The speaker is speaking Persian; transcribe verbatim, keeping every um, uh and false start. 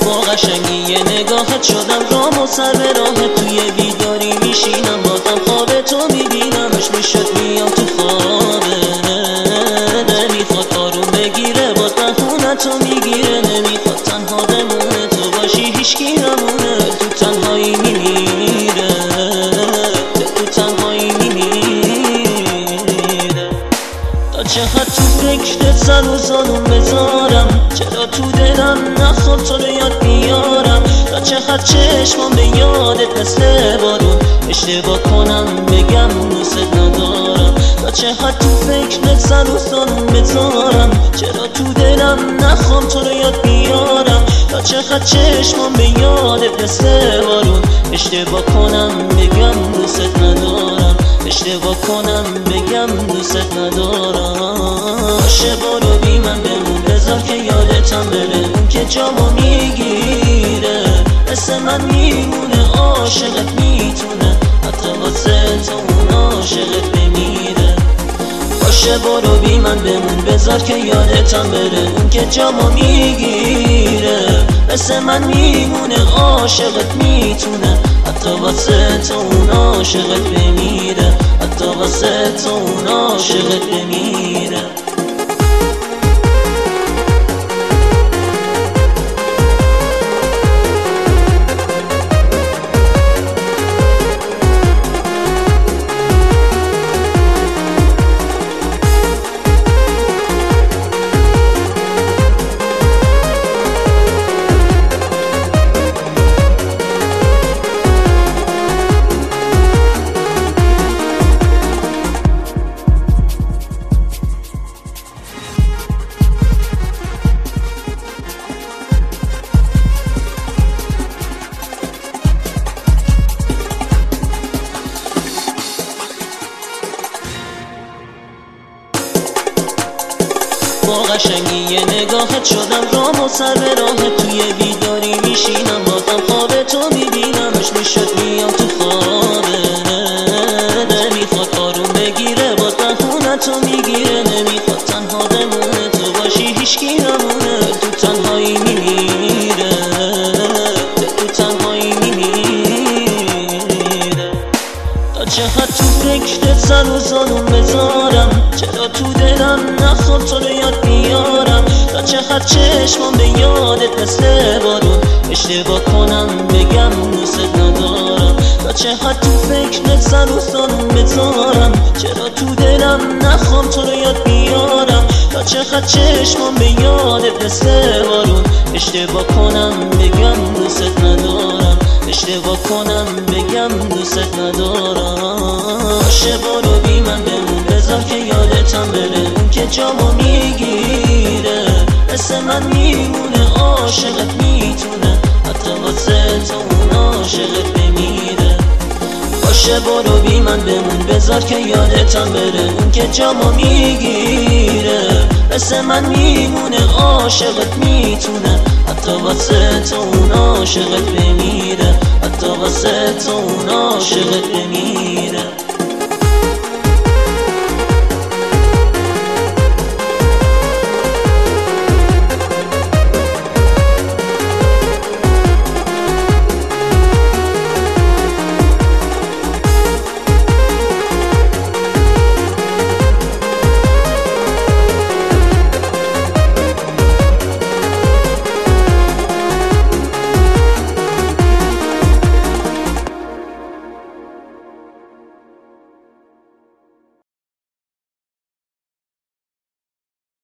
با قشنگی نگاهت شدم رام و سر به راهت، توی بیداری میشینم بازم خواب تو میبینمش، میشد میام تو خوابه نمیخواد آروم بگیره باز بهونتو میگیره، نمیخواد تنها بمونه تو باشی هیچکی نمونه، تو تنهایی میمیره تو تنهایی میمیره. تا چقدر تو فکرت سر و زانون بذارم، چرا تو دلم نخواب تو رو یاد بیارم، تا چقدر چشمام به یادت مثل بارون اشتباه کنم بگم دوست ندارم، تا چقدر تو فکرت سر و زانون بذارم، چرا تو دلم نخوام تو رو یاد بیارم، تا چقدر چشمام به یادت مثل بارون اشتباه کنم بگم دوست ندارم، اشتباه کنم بگم دوست ندارم. باشه برو بی من بمون بذار که یادتم بره، اون که جامو میگیره مثل من میمونه، عاشقت میتونه حتی واسه تو اون عاشقت بمیره. باشه برو بی من بمون بذار که یادتم بره، اون که جامو میگیره مثل من میمونه، عاشقت میتونه حتی واسه تو اون عاشقت بمیره، حتی واسه تو اون عاشقت بمیره. با قشنگی نگاهت شدم رام و سر به راهت، توی بیداری میشینم بازم خواب تو میبینمش، میشد میام تو خوابه نمیخواد آروم بگیره باز بهونتو میگیره، نمیخواد تنها بمونه تو باشی هیچکی نمونه، تو تنهایی میمیره تو تنهایی میمیره. تا چقدر تو فکرت سر و زانون بذارم، چرا تو دلم نخواب تو رو یاد بیارم، تا چقدر چشمام به یادت مثل بارون اشتباه کنم بگم دوست ندارم، تا چقدر تو فکرت سر و زانون بذارم، چرا تو دلم نخواب تو رو یاد بیارم، تا چقدر چشمام به یادت مثل بارون اشتباه کنم بگم دوست ندارم، اشتباه کنم بگم دوست ندارم. باشه برو بی من بمون بذار که یادتم بره، اون که جامو میگیره مثل من میمونه، عاشقت میتونه حتی واسه تو اون عاشقت بمیره. باشه برو بی من بمون بذار که یادتم بره، اون که جامو میگیره مثل من میمونه، عاشقت میتونه حتی واسه تو اون عاشقت بمیره، حتی واسه تو اون عاشقت بمیره.